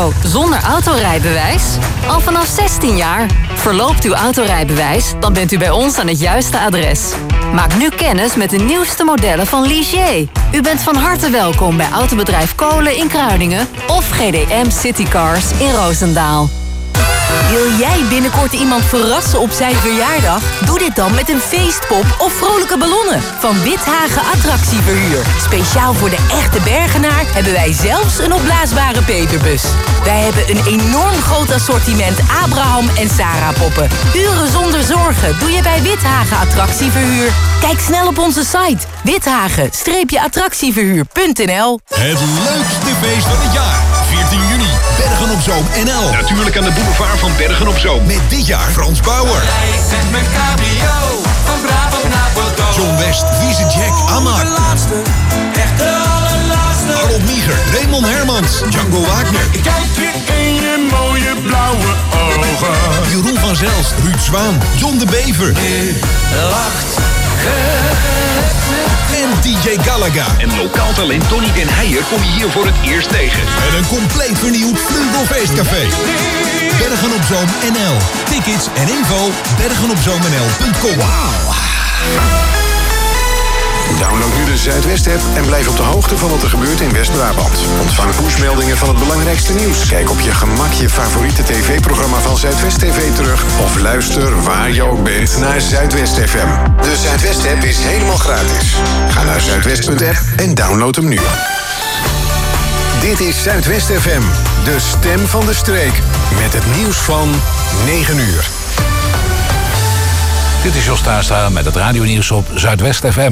auto zonder autorijbewijs? Al vanaf 16 jaar. Verloopt uw autorijbewijs, dan bent u bij ons aan het juiste adres. Maak nu kennis met de nieuwste modellen van Ligier. U bent van harte welkom bij Autobedrijf Kolen in Kruiningen of GDM Citycars in Roosendaal. Wil jij binnenkort iemand verrassen op zijn verjaardag? Doe dit dan met een feestpop of vrolijke ballonnen van Withagen Attractieverhuur. Speciaal voor de echte Bergenaar hebben wij zelfs een opblaasbare peperbus. Wij hebben een enorm groot assortiment Abraham en Sarah poppen. Uren zonder zorgen doe je bij Withagen Attractieverhuur. Kijk snel op onze site withagen-attractieverhuur.nl. Het leukste feest van het jaar. 14 juni, Bergen op Zoom NL. Natuurlijk aan de boulevard van Bergen op Zoom. Met dit jaar Frans Bauer. Met mijn cabrio, van Brabant naar Bordeaux. John West, Wiese Jack, Amar. De laatste, echt de allerlaatste. Harold Nieger, Raymond Hermans, Django Wagner. Ik kijk je in je mooie blauwe ogen. Jeroen van Zelst, Ruud Zwaan, John de Bever. Nu lacht En DJ Galaga. En lokaal talent Tony Den Heijer kom je hier voor het eerst tegen. Met een compleet vernieuwd Vleugelfeestcafé. Bergen op Zoom NL. Tickets en info bergenopzoomnl.com. Wauw. Download nu de Zuidwest-app en blijf op de hoogte van wat er gebeurt in West-Brabant. Ontvang pushmeldingen van het belangrijkste nieuws. Kijk op je gemak je favoriete tv-programma van Zuidwest TV terug. Of luister waar je ook bent naar Zuidwest FM. De Zuidwest-app is helemaal gratis. Ga naar zuidwest.app en download hem nu. Dit is Zuidwest FM, de stem van de streek. Met het nieuws van 9 uur. Dit is Jos Taastra met het radionieuws op Zuidwest FM.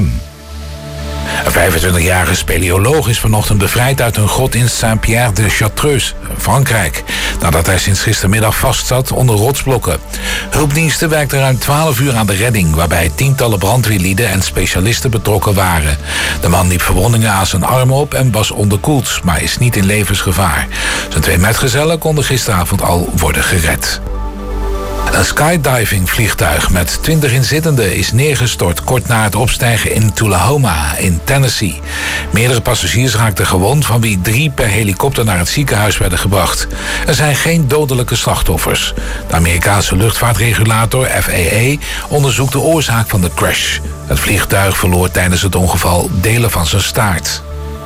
Een 25-jarige speleoloog is vanochtend bevrijd uit een grot in Saint-Pierre-de-Chartreuse, Frankrijk, nadat hij sinds gistermiddag vastzat onder rotsblokken. Hulpdiensten werkten ruim 12 uur aan de redding, waarbij tientallen brandweerlieden en specialisten betrokken waren. De man liep verwondingen aan zijn armen op en was onderkoeld, maar is niet in levensgevaar. Zijn 2 metgezellen konden gisteravond al worden gered. Een skydiving-vliegtuig met 20 inzittenden is neergestort kort na het opstijgen in Tullahoma in Tennessee. Meerdere passagiers raakten gewond, van wie 3 per helikopter naar het ziekenhuis werden gebracht. Er zijn geen dodelijke slachtoffers. De Amerikaanse luchtvaartregulator FAA onderzoekt de oorzaak van de crash. Het vliegtuig verloor tijdens het ongeval delen van zijn staart.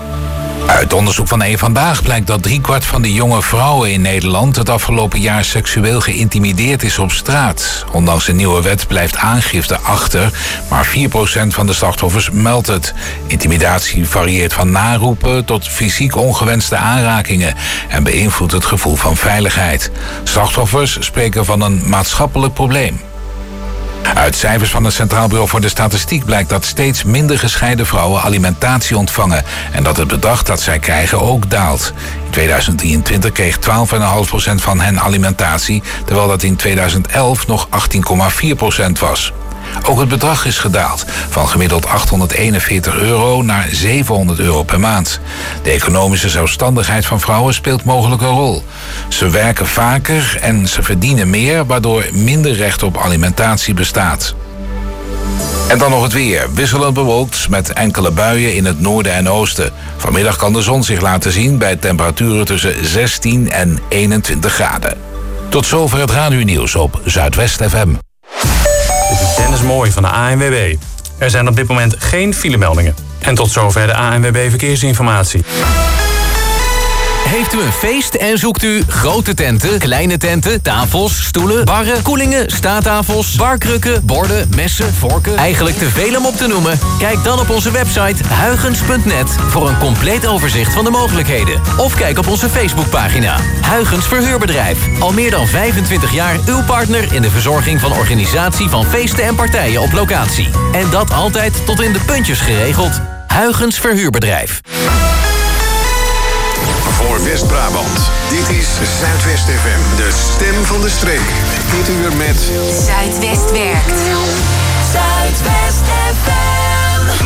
Uit onderzoek van Eén Vandaag blijkt dat 3/4 van de jonge vrouwen in Nederland het afgelopen jaar seksueel geïntimideerd is op straat. Ondanks de nieuwe wet blijft aangifte achter, maar 4% van de slachtoffers meldt het. Intimidatie varieert van naroepen tot fysiek ongewenste aanrakingen en beïnvloedt het gevoel van veiligheid. Slachtoffers spreken van een maatschappelijk probleem. Uit cijfers van het Centraal Bureau voor de Statistiek blijkt dat steeds minder gescheiden vrouwen alimentatie ontvangen en dat het bedrag dat zij krijgen ook daalt. In 2023 kreeg 12,5% van hen alimentatie, terwijl dat in 2011 nog 18,4% was. Ook het bedrag is gedaald, van gemiddeld €841 naar €700 per maand. De economische zelfstandigheid van vrouwen speelt mogelijk een rol. Ze werken vaker en ze verdienen meer, waardoor minder recht op alimentatie bestaat. En dan nog het weer. Wisselend bewolkt met enkele buien in het noorden en oosten. Vanmiddag kan de zon zich laten zien bij temperaturen tussen 16 en 21 graden. Tot zover het radionieuws op Zuidwest FM. Dit is Dennis Mooij van de ANWB. Er zijn op dit moment geen filemeldingen. En tot zover de ANWB Verkeersinformatie. Heeft u een feest en zoekt u grote tenten, kleine tenten, tafels, stoelen, barren, koelingen, staattafels, barkrukken, borden, messen, vorken? Eigenlijk te veel om op te noemen? Kijk dan op onze website huygens.net voor een compleet overzicht van de mogelijkheden. Of kijk op onze Facebookpagina. Huygens Verhuurbedrijf. Al meer dan 25 jaar uw partner in de verzorging van organisatie van feesten en partijen op locatie. En dat altijd tot in de puntjes geregeld. Huygens Verhuurbedrijf. Voor West-Brabant. Dit is Zuidwest FM, de stem van de streek. Dit uur met Zuidwest werkt. Zuidwest FM.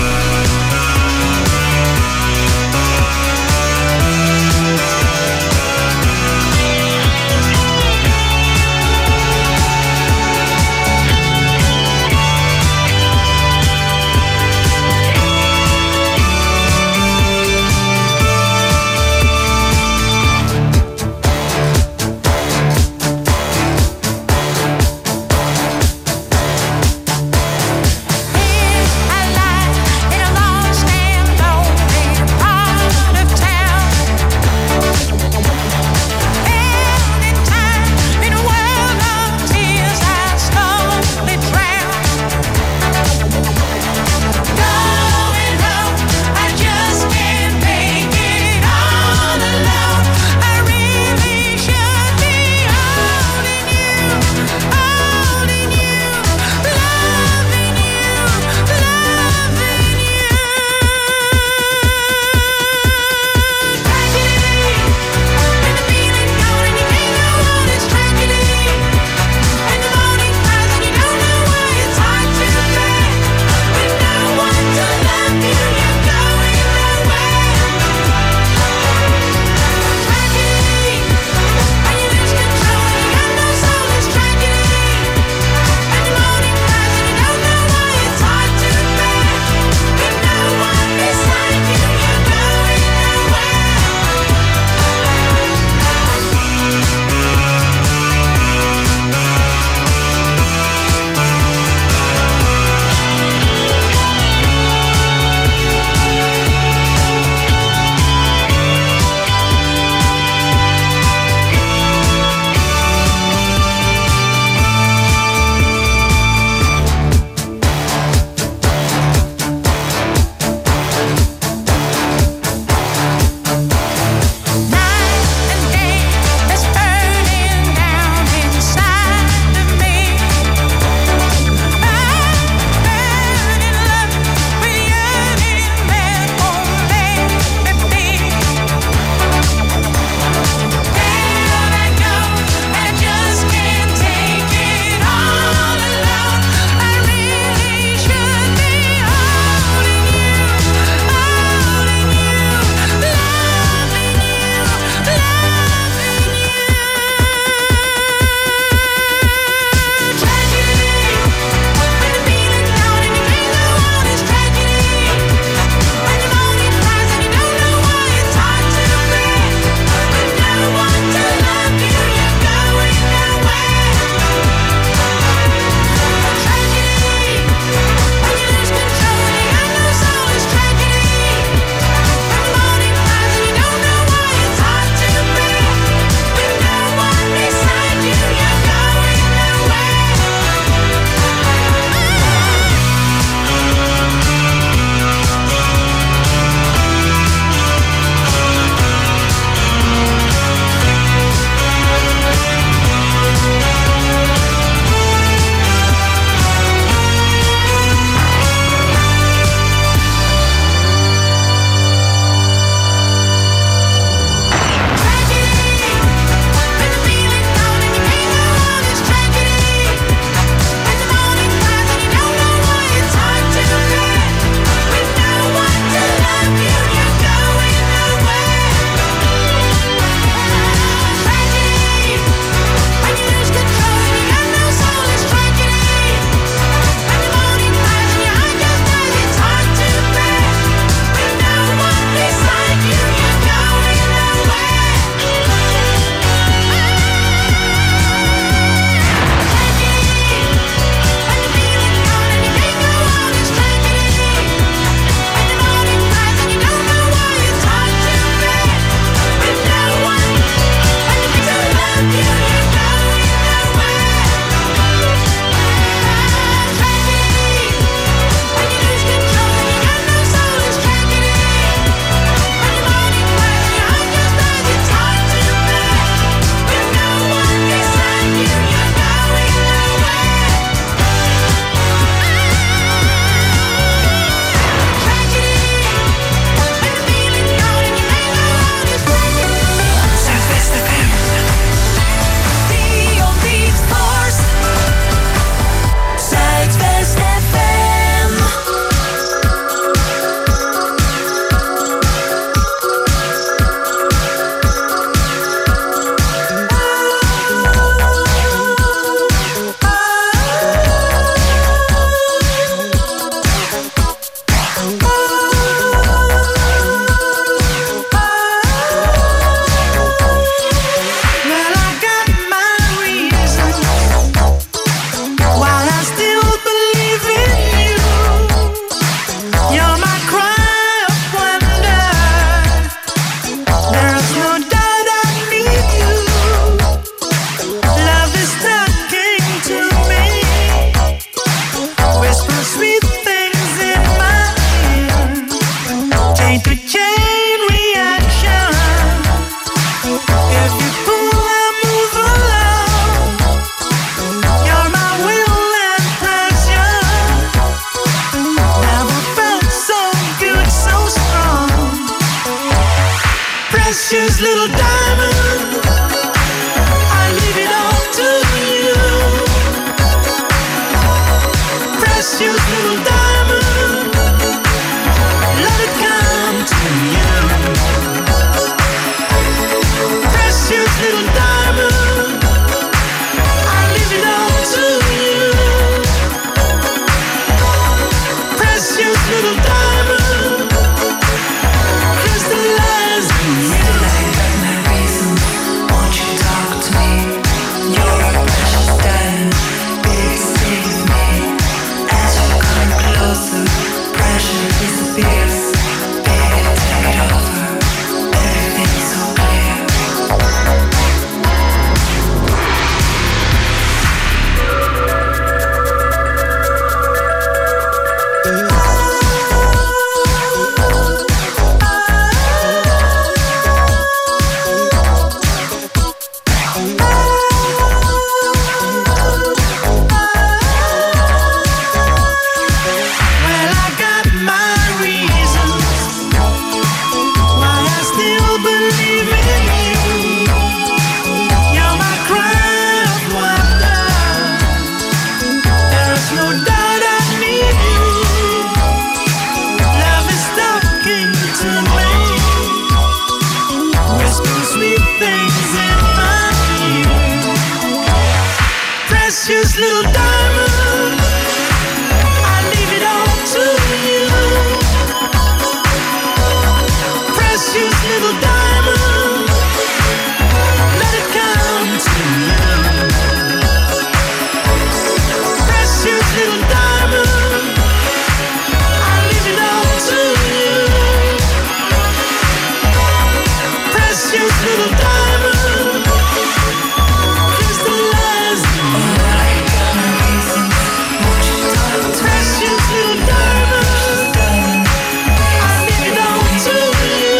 Precious little diamond, I leave it all to you. Precious little diamond, let it come to you. Precious little diamond, I leave it all to you. Precious little diamond, crystallize the light. Precious little diamond, I leave it all to you.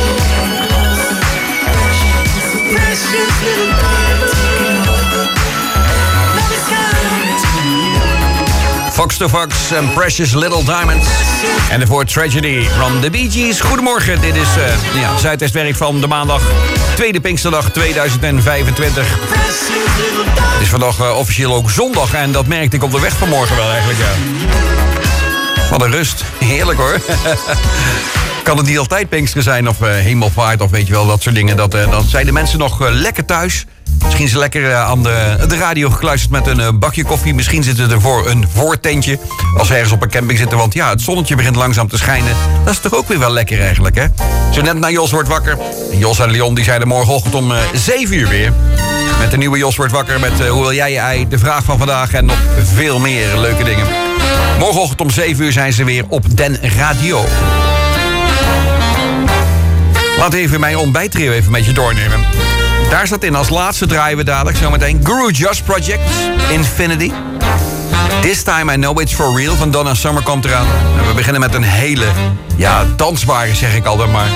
Precious little diamond, let it come to you. Fox to Fox en Precious Little Diamonds. En daarvoor Tragedy from the Bee Gees. Goedemorgen, dit is Zuidwestwerk van de maandag, tweede Pinksterdag 2025. Het is vandaag officieel ook zondag en dat merkte ik op de weg vanmorgen wel eigenlijk, ja. Wat een rust, heerlijk hoor. Kan het niet altijd Pinkster zijn of hemelvaart of weet je wel, dat soort dingen. Dan zijn de mensen nog lekker thuis. Misschien ze lekker aan de radio gekluisterd met een bakje koffie. Misschien zitten er voor een voortentje als ze ergens op een camping zitten. Want ja, het zonnetje begint langzaam te schijnen. Dat is toch ook weer wel lekker eigenlijk, hè? Zo net naar Jos wordt wakker. En Jos en Leon die zeiden morgenochtend om 7 uur weer. Met de nieuwe Jos wordt wakker met hoe wil jij je ei, de vraag van vandaag en nog veel meer leuke dingen. Morgenochtend om 7 uur zijn ze weer op Den Radio. Laat even mijn ontbijttrio even met je doornemen. Daar staat in als laatste draaien we dadelijk zometeen Guru Josh Project, Infinity. This Time I Know It's For Real van Donna Summer komt eraan. En we beginnen met een hele, dansbare zeg ik altijd maar.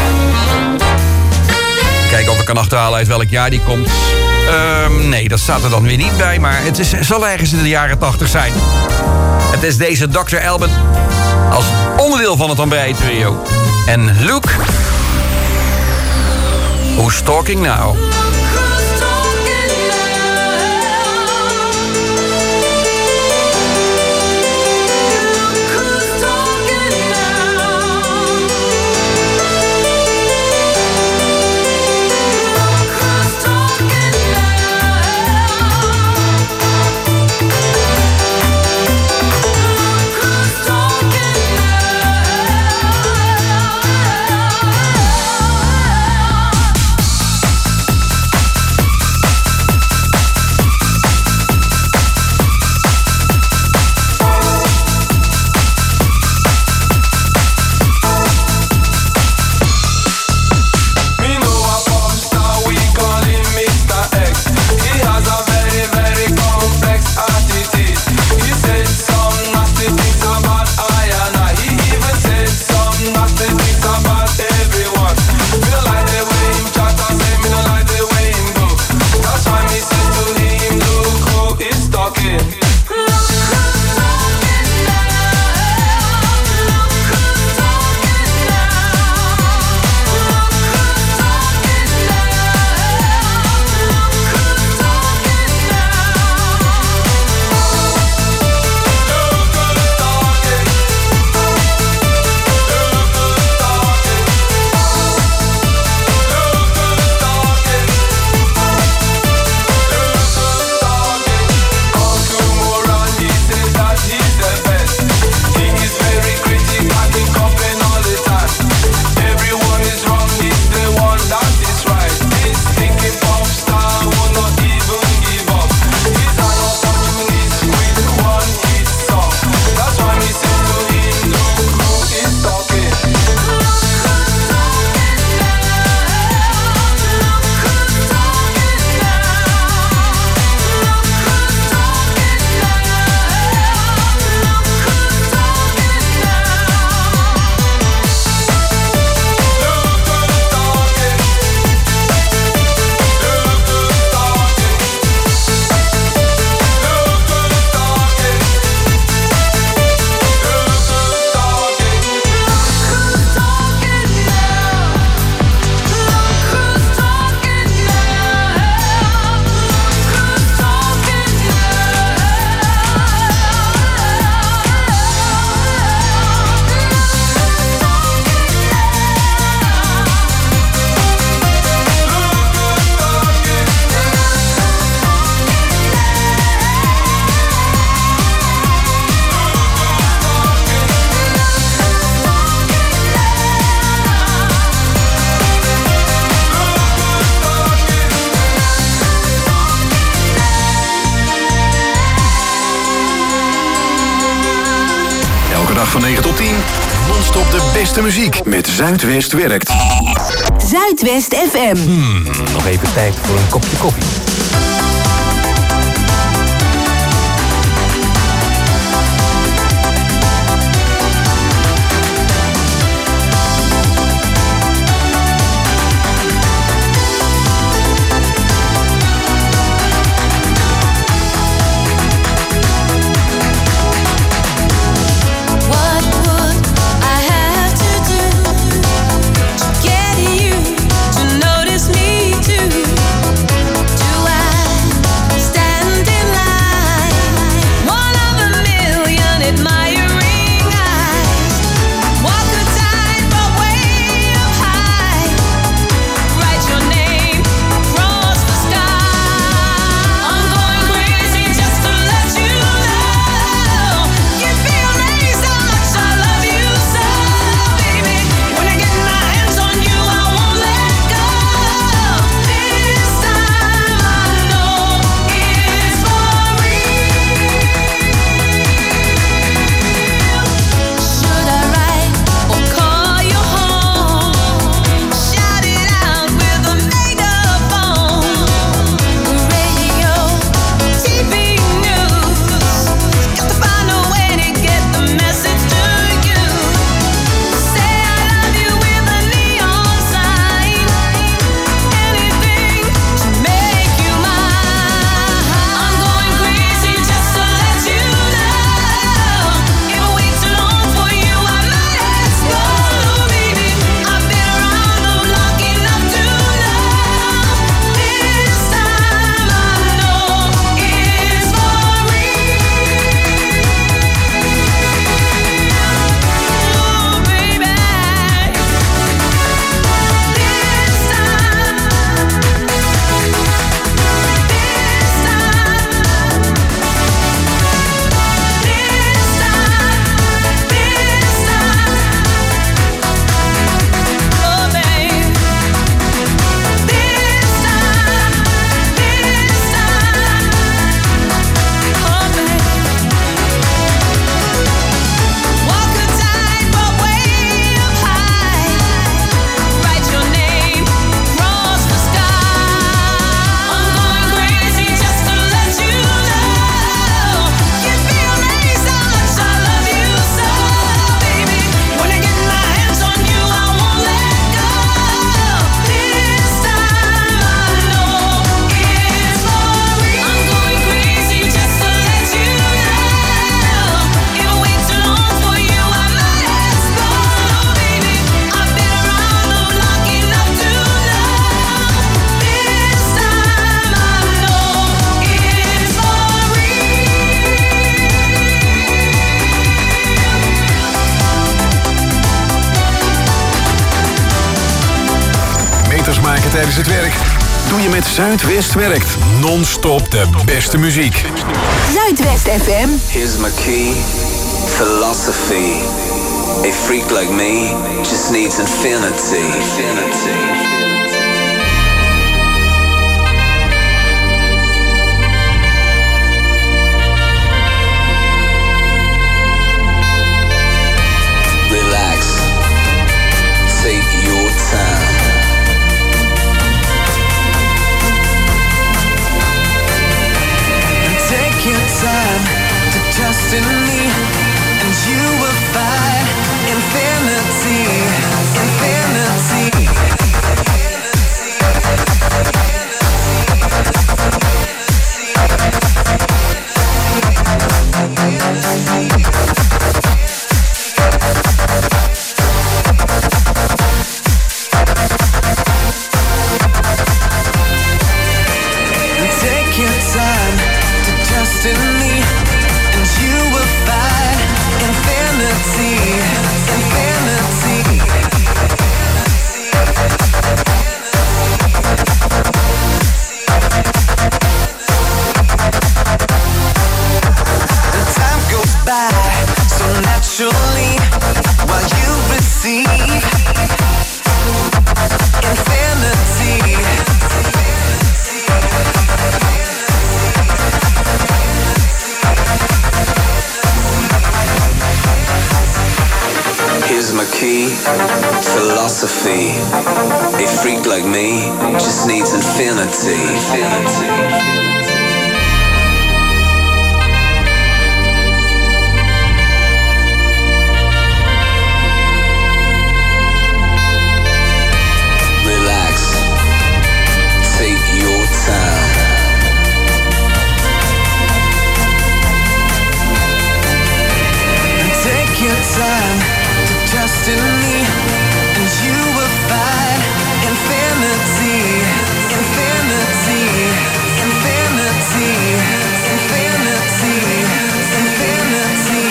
Kijken of ik kan achterhalen uit welk jaar die komt. Nee, dat staat er dan weer niet bij, maar het zal ergens in de jaren 80 zijn. Het is deze Dr. Alban als onderdeel van het Ambrei trio. En Luke, Who's Talking Now? 9 tot 10. Non-stop de beste muziek met Zuidwest werkt. Zuidwest FM. Nog even tijd voor een kopje koffie. Tijdens het werk doe je met Zuidwest werkt. Non-stop de beste muziek. Zuidwest FM. Here's my key, philosophy. A freak like me just needs infinity. Relax. Take your time. Your time to trust in me, and you will find infinity, infinity. Take your time to trust in me, and you will find infinity, infinity. And time goes by so naturally while you receive infinity. philosophy. A freak like me just needs infinity. Relax. Take your time. Take your time to trust in me, and you will find infinity, infinity, infinity, infinity, infinity,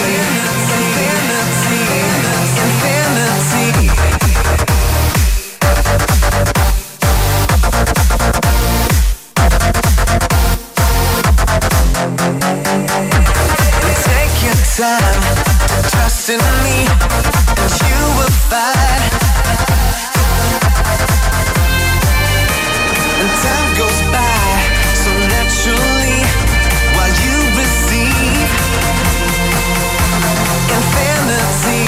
infinity, infinity. Take your time. Trust in me, and you will find. And time goes by so naturally while you receive infinity.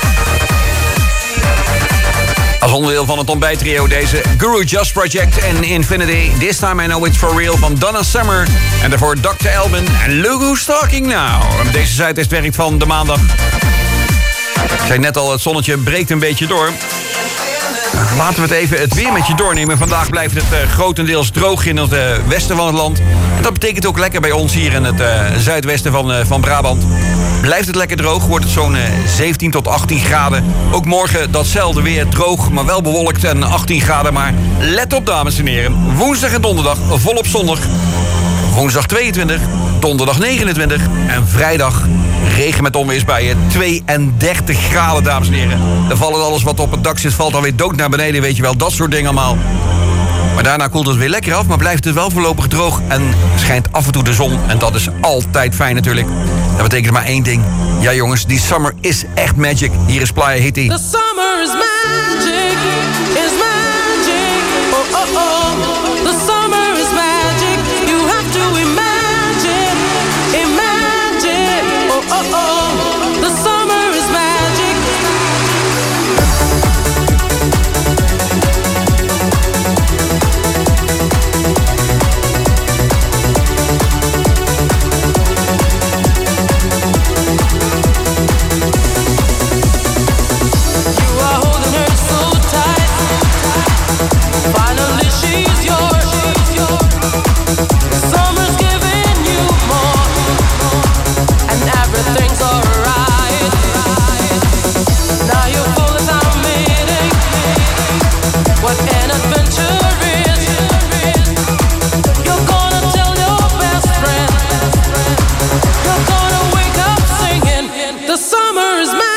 Als onderdeel van het ontbijttrio deze Guru Just Project en Infinity. This Time I Know It's For Real van Donna Summer. En daarvoor Dr. Alban en Look Who's Talking Now. Deze Zuidwest werkt van de maandag. Ik zei net al, het zonnetje breekt een beetje door. Laten we het weer met je doornemen. Vandaag blijft het grotendeels droog in het westen van het land. En dat betekent ook lekker bij ons hier in het zuidwesten van Brabant. Blijft het lekker droog, wordt het zo'n 17 tot 18 graden. Ook morgen datzelfde weer, droog, maar wel bewolkt en 18 graden. Maar let op, dames en heren. Woensdag en donderdag volop zonnig. Woensdag 22, donderdag 29 en vrijdag regen met onweersbuien. 32 graden, dames en heren. Er valt alles wat op het dak zit, valt alweer dood naar beneden, weet je wel. Dat soort dingen allemaal. Maar daarna koelt het weer lekker af, maar blijft het wel voorlopig droog. En schijnt af en toe de zon. En dat is altijd fijn natuurlijk. Dat betekent maar één ding. Ja jongens, die summer is echt magic. Hier is Playa Hitty. The summer is magic, is magic. Oh, oh, oh. The summer is magic. You have to imagine, imagine. Oh, oh, oh. The summer is magic. Finally she's yours. Summer's giving you more, and everything's alright. Now you're full of time meeting what an adventure is. You're gonna tell your best friend. You're gonna wake up singing. The summer is magic.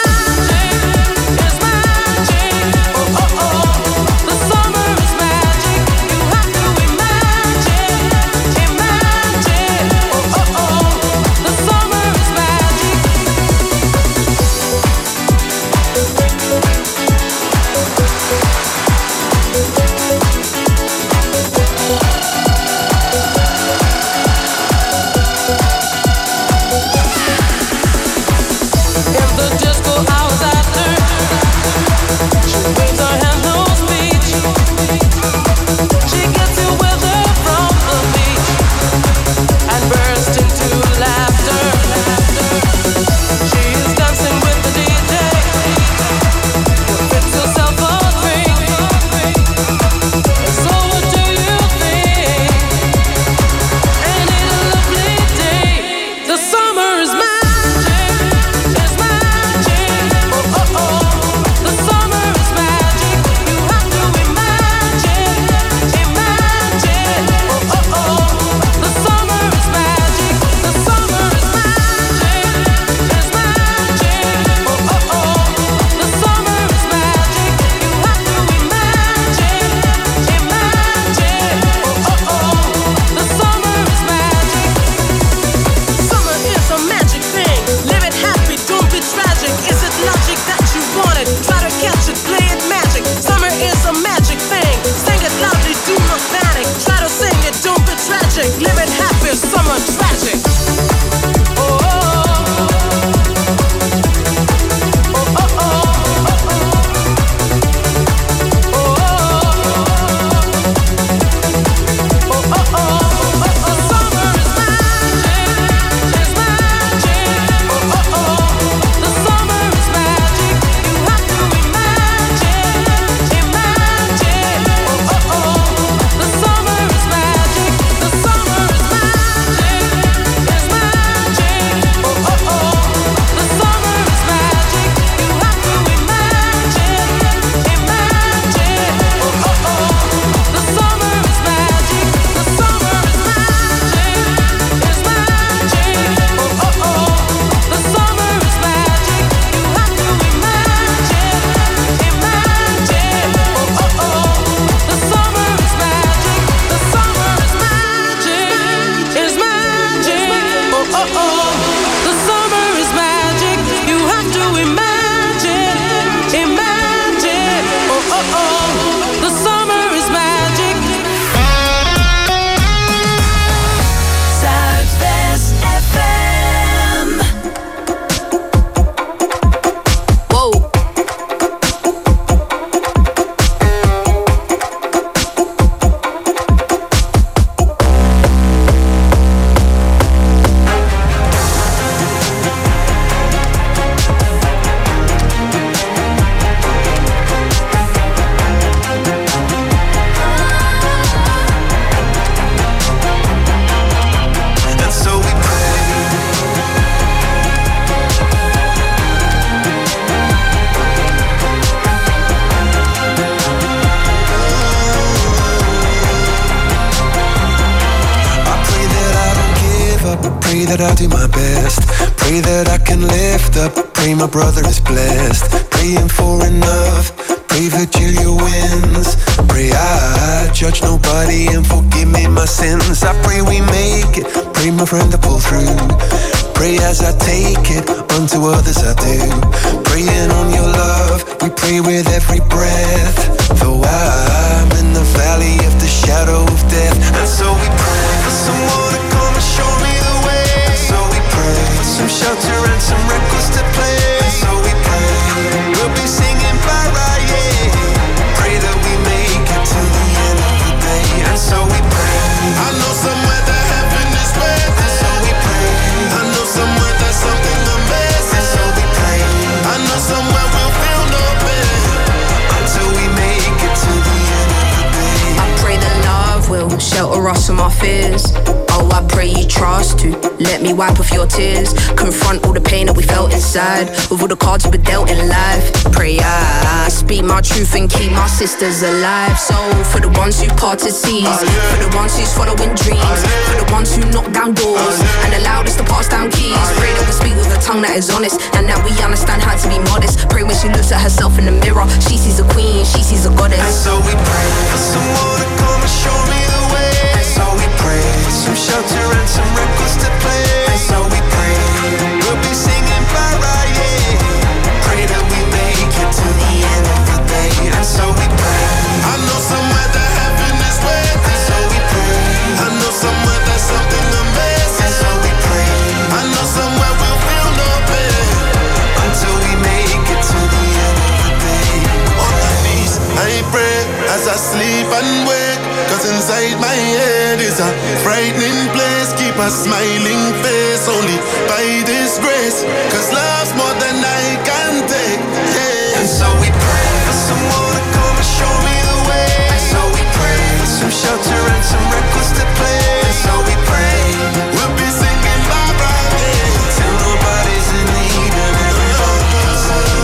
Pray that I do my best. Pray that I can lift up. Pray my brother is blessed. Praying for enough. Pray Virgilia wins. Pray I judge nobody and forgive me my sins. I pray we make it. Pray my friend to pull through. Pray as I take it, unto others I do. Praying on your love, we pray with every breath. Though I'm in the valley of the shadow of death. And so we pray for someone to come and show me the way. And so we pray for some shelter and some records to play. And so we pray, we'll be singing bye-bye, yeah. Pray that we make it to the end of the day. And so we pray, I know somewhere that heaven is where. And so we pray, I know somewhere there's something amazing. And so we pray, I know somewhere we'll feel no pain until we make it to the end of the day. I pray that love will shelter us from our fears. Oh, I pray you trust to let me wipe off your tears. Confront all the pain that we felt inside with all the cards we were dealt in life. Pray I speak my truth and keep my sisters alive. So for the ones who parted seas, for the ones who's following dreams, for the ones who knock down doors and allowed us to pass down keys. Pray that we speak with a tongue that is honest and that we understand how to be modest. Pray when she looks at herself in the mirror, she sees a queen, she sees a goddess. And so we pray for someone to come and show me the way. And so we pray for some shelter and some records to play. And so we pray, we'll be singing bye-bye, yeah. Pray that we make it to the end of the day. And so we pray, I know somewhere that heaven is where. And so we pray, I know somewhere there's something amazing. And so we pray, I know somewhere we'll feel no pain until we make it to the end of the day. On my knees, I pray as I sleep and wake. Cause inside my head is a frightening place. Keep a smiling face only by this grace. Cause love's more than I can take, yeah. And so we pray for someone to come and show me the way. And so we pray for some shelter and some records to play. And so we pray, we'll be singing bye-bye, yeah. Till nobody's in need and everybody's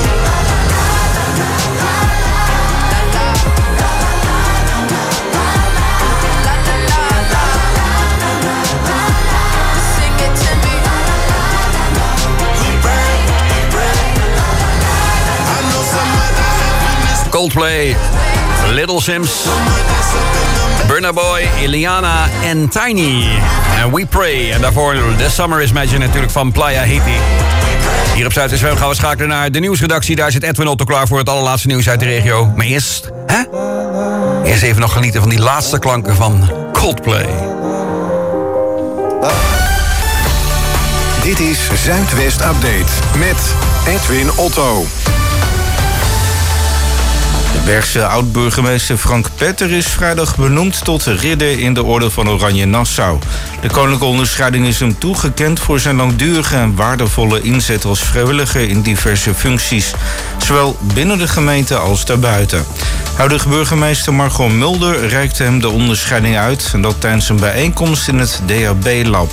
Coldplay, Little Sims, Burna Boy, Iliana en Tiny. En We Pray. En daarvoor The Summer Is Magic natuurlijk van Playa Haiti. Hier op Zuid FM gaan we schakelen naar de nieuwsredactie. Daar zit Edwin Otto klaar voor het allerlaatste nieuws uit de regio. Maar eerst, eerst even nog genieten van die laatste klanken van Coldplay. Dit is Zuidwest Update met Edwin Otto. De Bergse oud-burgemeester Frank Petter is vrijdag benoemd tot ridder in de Orde van Oranje Nassau. De koninklijke onderscheiding is hem toegekend voor zijn langdurige en waardevolle inzet als vrijwilliger in diverse functies, zowel binnen de gemeente als daarbuiten. Huidige burgemeester Margot Mulder reikte hem de onderscheiding uit en dat tijdens een bijeenkomst in het DHB-lab.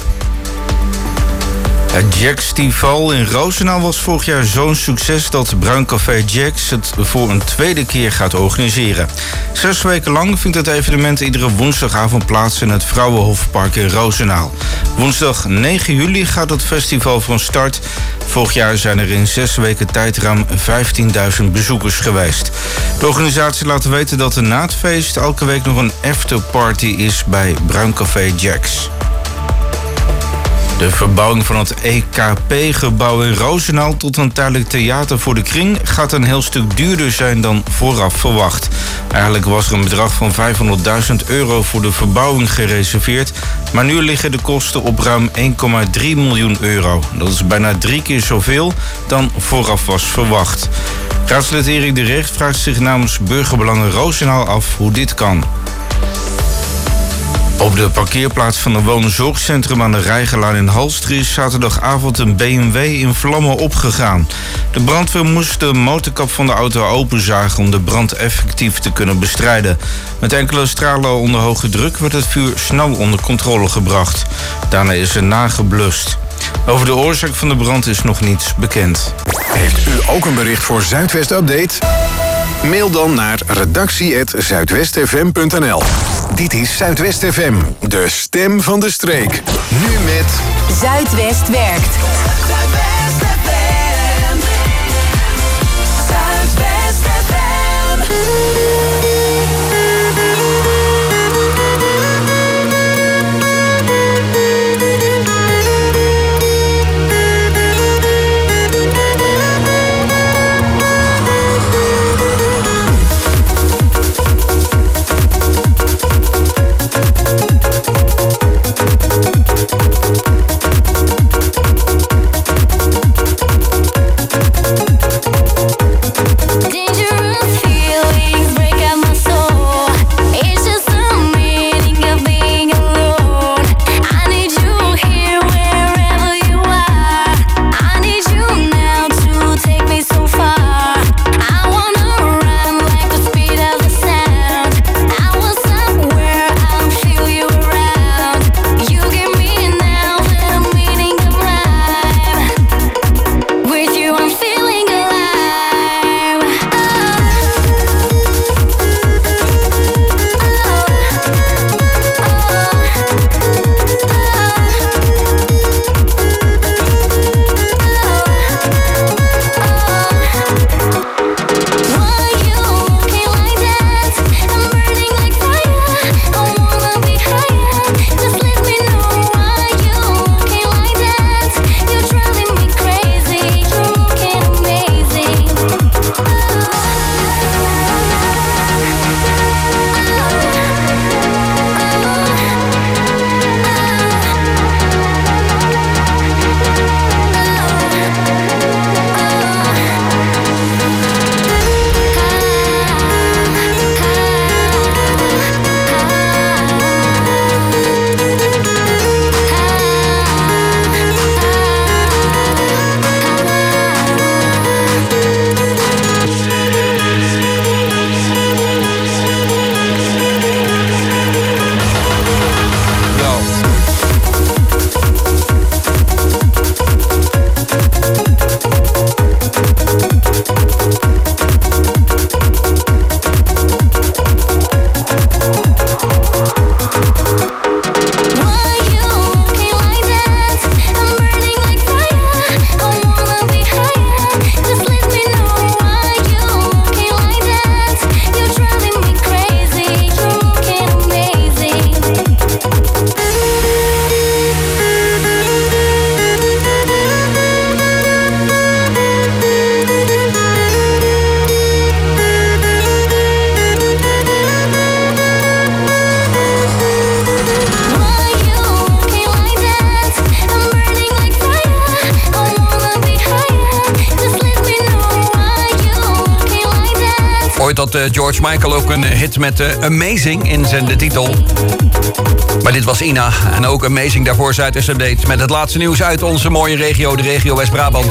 Het Jackstival in Roosendaal was vorig jaar zo'n succes dat Bruin Café Jacks het voor een tweede keer gaat organiseren. 6 weken lang vindt het evenement iedere woensdagavond plaats in het Vrouwenhofpark in Roosendaal. Woensdag 9 juli gaat het festival van start. Vorig jaar zijn er in 6 weken tijd ruim 15.000 bezoekers geweest. De organisatie laat weten dat er na het feest elke week nog een afterparty is bij Bruin Café Jacks. De verbouwing van het EKP-gebouw in Roosendaal tot een tijdelijk theater voor de Kring gaat een heel stuk duurder zijn dan vooraf verwacht. Eigenlijk was er een bedrag van €500.000 voor de verbouwing gereserveerd, maar nu liggen de kosten op ruim €1,3 miljoen. Dat is bijna 3 keer zoveel dan vooraf was verwacht. Raadslid Erik de Recht vraagt zich namens Burgerbelangen Roosendaal af hoe dit kan. Op de parkeerplaats van een woonzorgcentrum aan de Rijgelaan in Halster is zaterdagavond een BMW in vlammen opgegaan. De brandweer moest de motorkap van de auto openzagen om de brand effectief te kunnen bestrijden. Met enkele stralen onder hoge druk werd het vuur snel onder controle gebracht. Daarna is er nageblust. Over de oorzaak van de brand is nog niets bekend. Heeft u ook een bericht voor Zuidwest Update? Mail dan naar redactie@zuidwestfm.nl. Dit is Zuidwest FM, de stem van de streek. Nu met... Zuidwest werkt. Zuidwest FM. Zuidwest FM. Ooit had George Michael ook een hit met Amazing in zijn de titel. Maar dit was Ina. En ook Amazing daarvoor Zuidwest Update. Met het laatste nieuws uit onze mooie regio, de regio West-Brabant.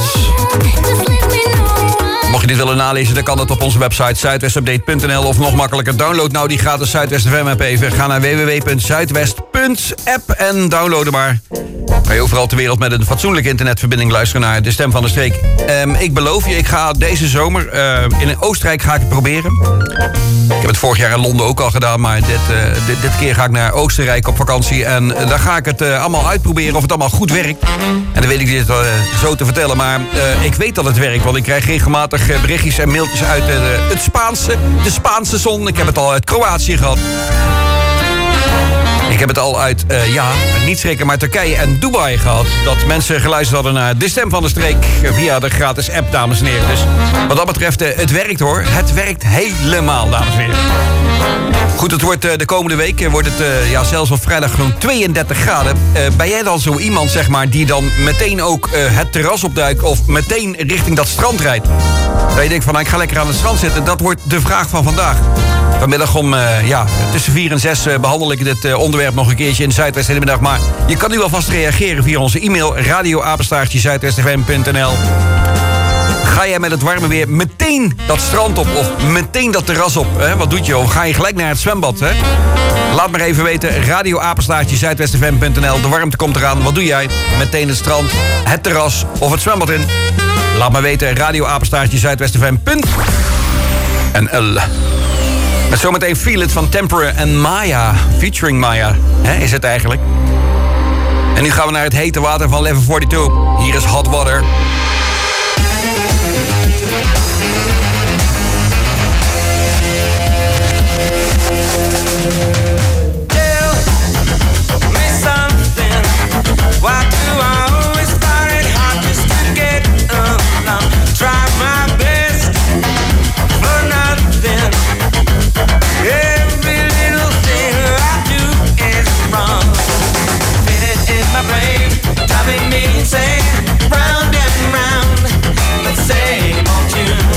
Mocht je dit willen nalezen, dan kan dat op onze website zuidwestupdate.nl. Of nog makkelijker, download nou die gratis Zuidwest FM app even. Ga naar www.zuidwest.app en download maar. Kan je overal ter wereld met een fatsoenlijke internetverbinding luisteren naar de stem van de streek. Ik beloof je, ik ga deze zomer in Oostenrijk ga ik het proberen. Ik heb het vorig jaar in Londen ook al gedaan, maar dit keer ga ik naar Oostenrijk op vakantie. En daar ga ik het allemaal uitproberen of het allemaal goed werkt. En dan weet ik dit zo te vertellen, maar ik weet dat het werkt. Want ik krijg regelmatig berichtjes en mailtjes uit het Spaanse, de Spaanse zon. Ik heb het al uit Kroatië gehad. Ik heb het al uit, niet schrikken, maar Turkije en Dubai gehad. Dat mensen geluisterd hadden naar de stem van de streek via de gratis app, dames en heren. Dus wat dat betreft, het werkt hoor. Het werkt helemaal, dames en heren. Goed, het wordt de komende week, wordt het zelfs op vrijdag gewoon 32 graden. Ben jij dan zo iemand, zeg maar, die dan meteen ook het terras opduikt of meteen richting dat strand rijdt? Dat je denkt van, ik ga lekker aan het strand zitten. Dat wordt de vraag van vandaag. Vanmiddag om tussen 4 en 6 behandel ik dit onderwerp nog een keertje in Zuidwest in de middag. Maar je kan nu alvast reageren via onze e-mail radio@zuidwestfm.nl. Ga jij met het warme weer meteen dat strand op of meteen dat terras op? Hè? Wat doet je? Of ga je gelijk naar het zwembad? Hè? Laat maar even weten. radio@zuidwestfm.nl. De warmte komt eraan. Wat doe jij? Meteen het strand, het terras of het zwembad in? Laat maar weten. radio@zuidwestfm.nl. En L. Met zometeen Feel It van Tempera en Maya. Featuring Maya, is het eigenlijk. En nu gaan we naar het hete water van Level 42. Hier is Hot Water. Why do I always find it hard just to get along? Try my best for nothing. Every little thing I do is wrong. Fit it in my brain, driving me insane. Round and round, the same old tune.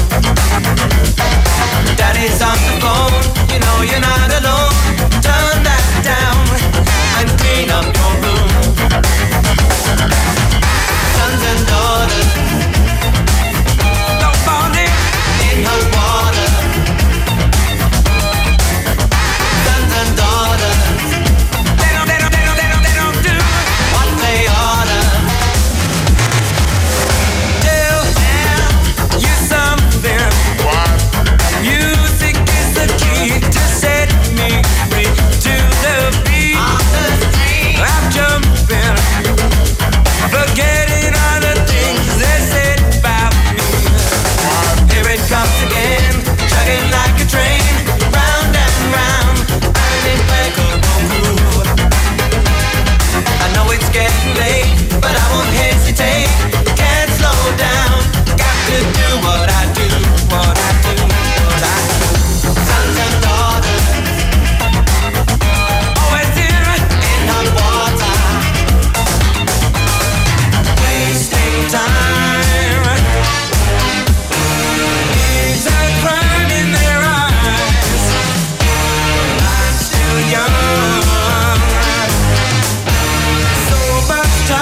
Daddy's on the phone, you know you're not alone. Turn that down and clean up your room. Sons and daughters, no bonding in hot water. Sons and daughters, they don't do what they oughta. Tell you something. Music is the key to set me free. To the beat, I'm jumping. Forgetting all the things they said about me. Here it comes again, chugging like a train, round and round, an impeccable groove. I know it's getting late, but I won't hesitate. Can't slow down, got to do what I do, what I do, what I do. Sons and daughters, always here in hot water. Wasting time. Is a crime in their eyes. I'm still young. So much time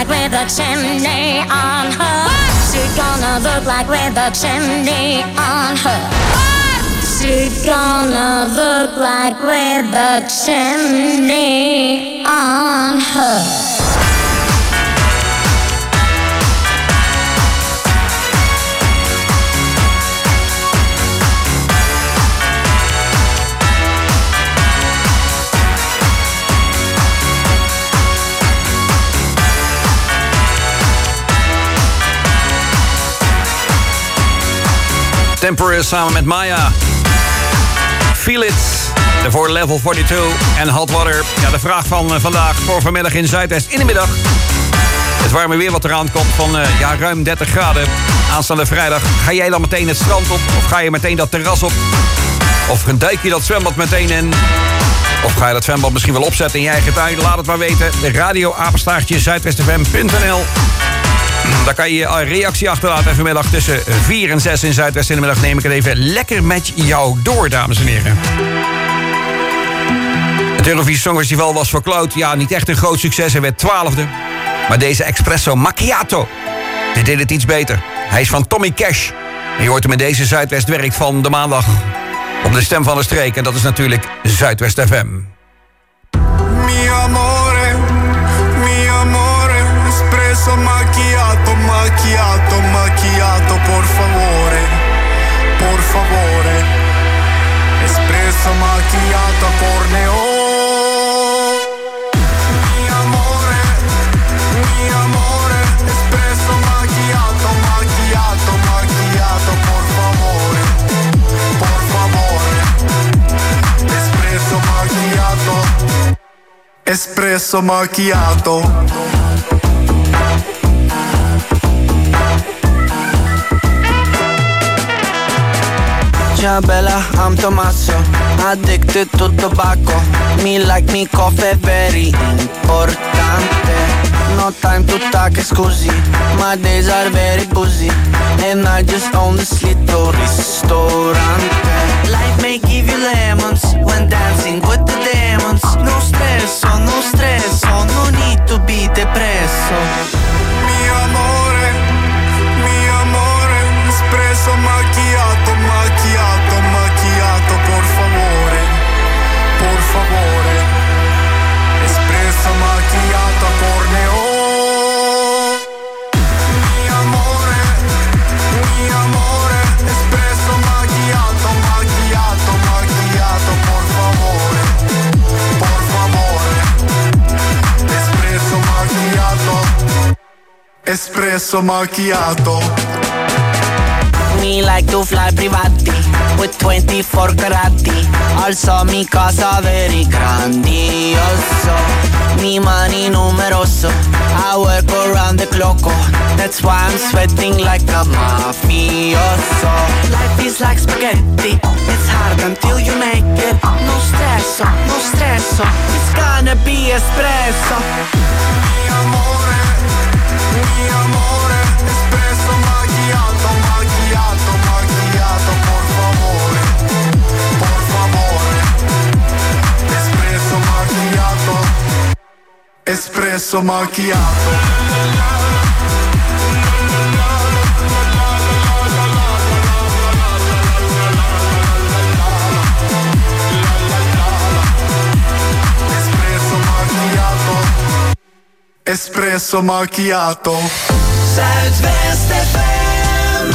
like with a chimney on her? She gonna look like with a chimney on her? She gonna look like with a chimney on her? Temporary samen met Maya. Feel It. Daarvoor Level 42 en Hot Water. Ja, de vraag van vandaag voor vanmiddag in Zuidwest in de middag. Het warme weer wat eraan komt van ruim 30 graden. Aanstaande vrijdag. Ga jij dan meteen het strand op? Of ga je meteen dat terras op? Of duik je dat zwembad meteen in? Of ga je dat zwembad misschien wel opzetten in je eigen tuin? Laat het maar weten. Radio-apenstaartje zuidwestfm.nl. Daar kan je je reactie achterlaten. En vanmiddag tussen 4 en 6 in Zuidwest in de middag neem ik het even lekker met jou door, dames en heren. Het Eurovisie Songfestival was voor Cloud niet echt een groot succes. Hij werd 12e. Maar deze Espresso Macchiato, dit deed het iets beter. Hij is van Tommy Cash. En je hoort hem in deze Zuidwest werkt van de maandag op de stem van de streek. En dat is natuurlijk Zuidwest FM. Mi amore, espresso macchiato, macchiato, macchiato, por favore, por favore. Espresso macchiato, corneo. Mi amore, espresso macchiato, macchiato, macchiato, por favore, por favore. Espresso macchiato, espresso macchiato. Ciao bella, I'm Tommaso, addicted to tobacco. Me like me coffee, very importante. No time to talk, scusi, my days are very busy. And I just own this little ristorante. Life may give you lemons when dancing with the demons. No stresso, no stresso, no need to be depresso. Mi amore, espresso macchiato, macchiato, macchiato, por favore, por favore. Espresso macchiato, corneo. Mi amore, espresso macchiato, macchiato, macchiato, por favore, por favore. Espresso macchiato, espresso macchiato. Me like to fly privati with 24 carati. Also mi casa very grandioso. Mi money numeroso. I work around the clock. That's why I'm sweating like a mafioso. Life is like spaghetti. It's hard until you make it. No stresso, no stresso. It's gonna be espresso. Mi amore, espresso macchiato, macchiato, macchiato, por favore, por favore. Espresso macchiato, espresso macchiato. Espresso macchiato. Zuidwest FM.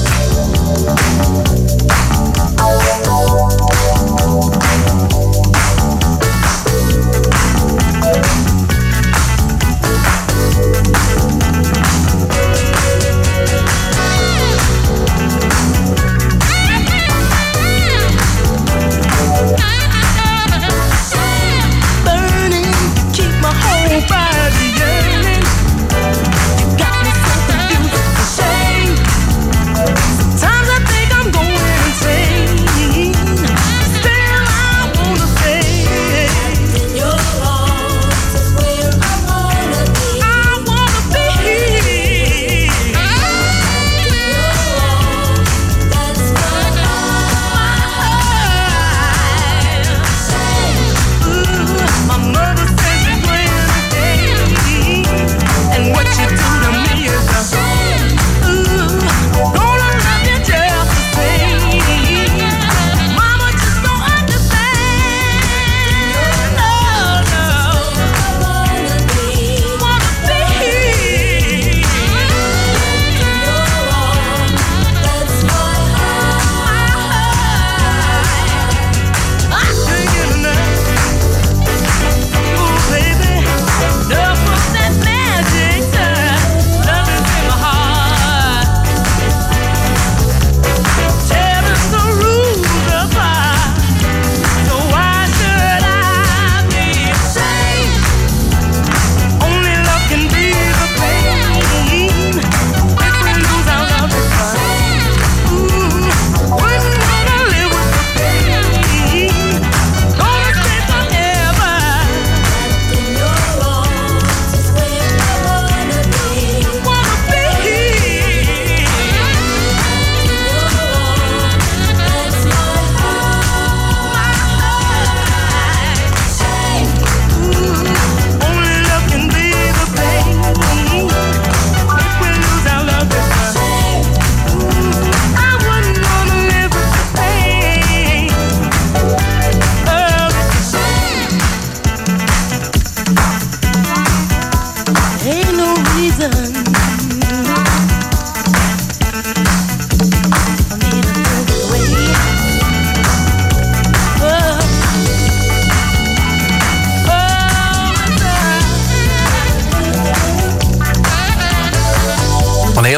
Burning, keep my whole body yearning. You got me so confused, ashamed.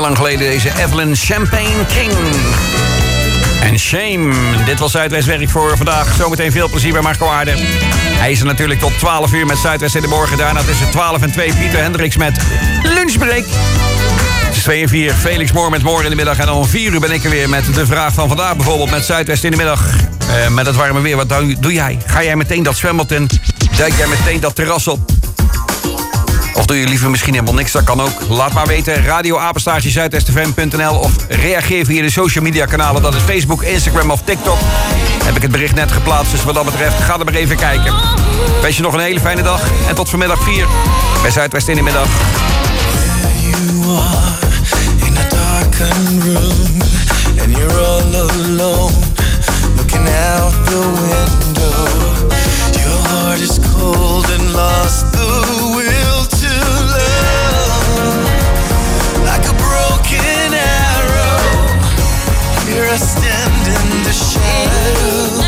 lang geleden deze Evelyn Champagne King. En Shame. Dit was Zuidwestwerk voor vandaag. Zometeen veel plezier bij Marco Aarde. Hij is er natuurlijk tot 12 uur met Zuidwest in de morgen. Daarna tussen 12 en 2 Pieter Hendricks met Lunchbreak. Het is 2 en 4. Felix Moor met Moor in de middag. En om 4 uur ben ik er weer met de vraag van vandaag. Bijvoorbeeld met Zuidwest in de middag. Met het warme weer. Wat doe jij? Ga jij meteen dat zwembad in? Duik jij meteen dat terras op? Of doe je liever misschien helemaal niks? Dat kan ook. Laat maar weten. radio@zuidwestfm.nl of reageer via de social media kanalen. Dat is Facebook, Instagram of TikTok. Heb ik het bericht net geplaatst. Dus wat dat betreft, ga er maar even kijken. Wens je nog een hele fijne dag. En tot vanmiddag 4 bij Zuidwest in de middag. You are in a darkened room and you're all alone, looking out the window. Your heart is cold and lost the will to love. Like a broken arrow, here I stand in the shadow.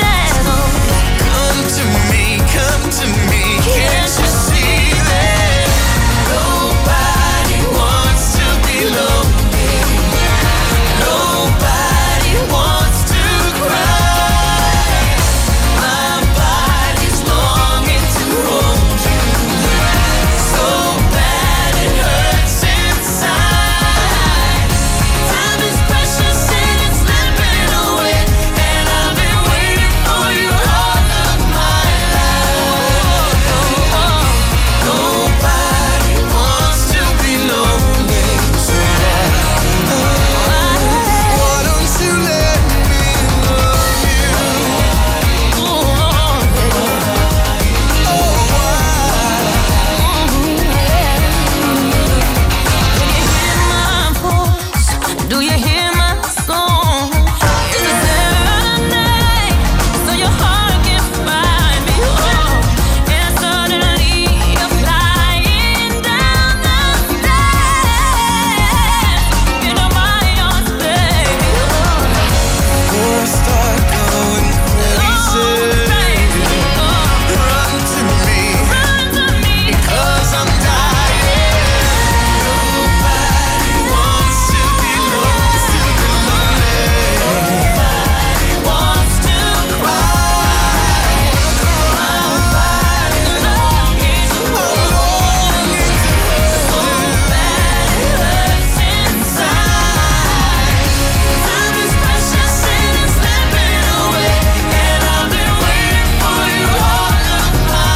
Come to me, can't you see that nobody wants to be lonely? Nobody wants to cry. My body's longing to hold you, so bad it hurts inside. Time is precious and it's slipping away, and I've been waiting for you all of my life. Nobody wants to be lonely, so why don't you let me love you? Do you hear my song? It's a Saturday, so your heart can find me. And suddenly you're flying down the stairs into my arms, baby. Before I start going crazy, run to me, because I'm dying. Nobody wants to be lonely. Nobody wants to cry. My body's longing to hold you, so bad it hurts inside. Time is precious and it's slipping away, and I've been waiting for you all of my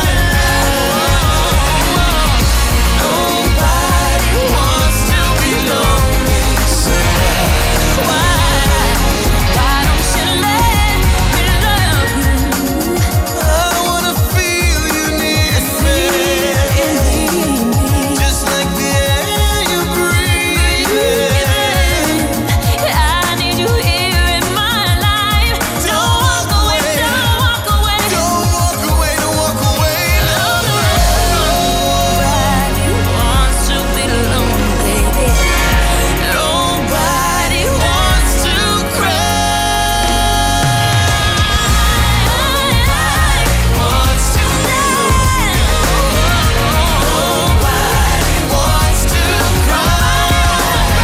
life. Nobody wants to be lonely, so why don't you let me love you? I wanna feel you near me, just like the air you breathe. I need you here in my life. Don't walk away, don't walk away. Don't walk away, don't walk away. Nobody wants to be lonely. Nobody wants to cry. Wants to be nobody wants to cry.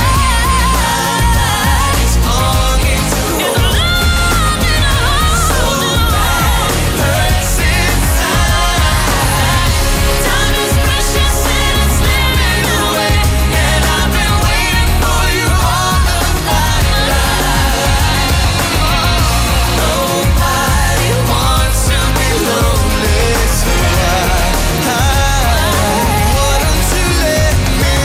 It's longing to hold you, so bad it hurts inside. Time is precious and it's slipping away, and I've been waiting for you all of my life. Nobody wants to be lonely, so why don't you let me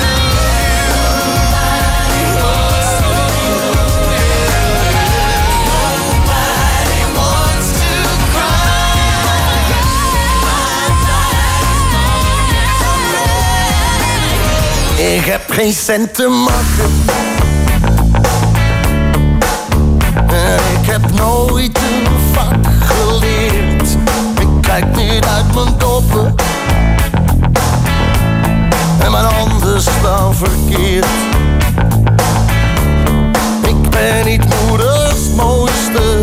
Nobody wants to cry. Ik heb geen cent te maken. Ik heb nooit een vak geleerd. Ik kijk niet uit mijn doppen. En mijn handen staan verkeerd. Ik ben niet moeders mooiste.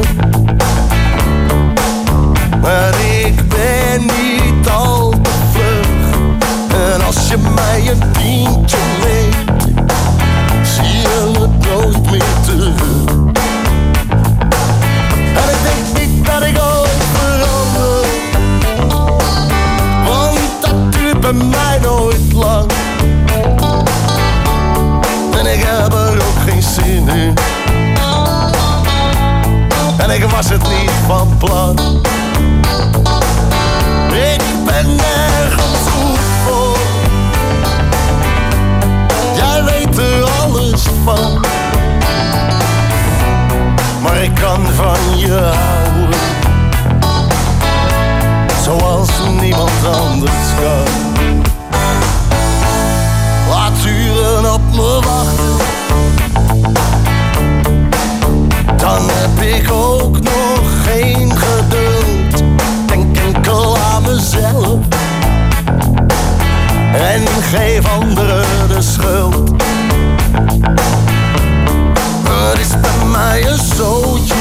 Maar ik ben niet al te vlug. En als je mij een tientje leent, ik was het niet van plan. Ik ben nergens goed voor. Jij weet er alles van. Maar ik kan van je houden. Zoals niemand anders kan. Laat uren op me wachten. Dan heb ik ook nog geen geduld. Denk enkel aan mezelf. En geef anderen de schuld. Het is bij mij een zootje.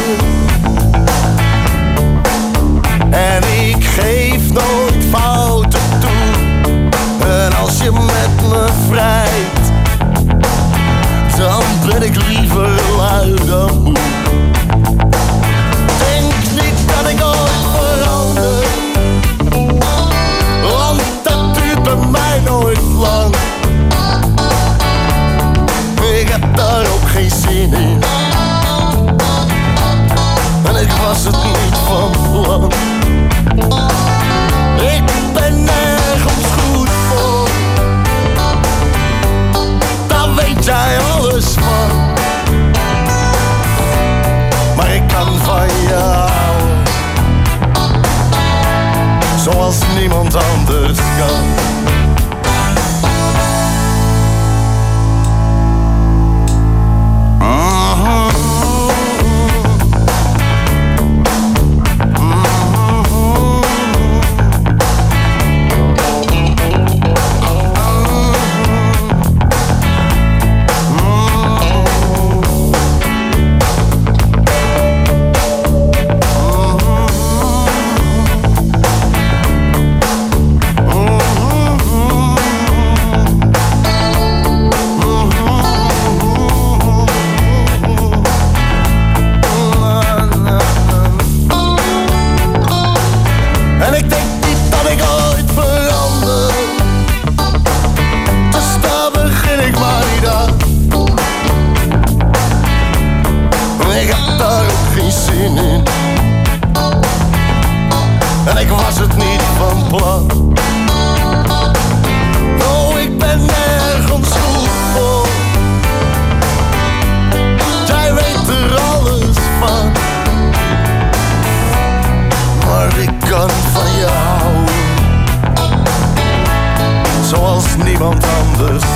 En ik geef nooit fouten toe. En als je met me vrijt, dan ben ik liever lui dan moe. Denk niet dat ik ooit verander, want dat duurt bij mij nooit lang. Ik heb daar ook geen zin in. En ik was het niet van plan. Ik ben nergens goed voor. Daar weet jij alles van. Maar ik kan van je houden. Zoals niemand anders kan. Zoals niemand anders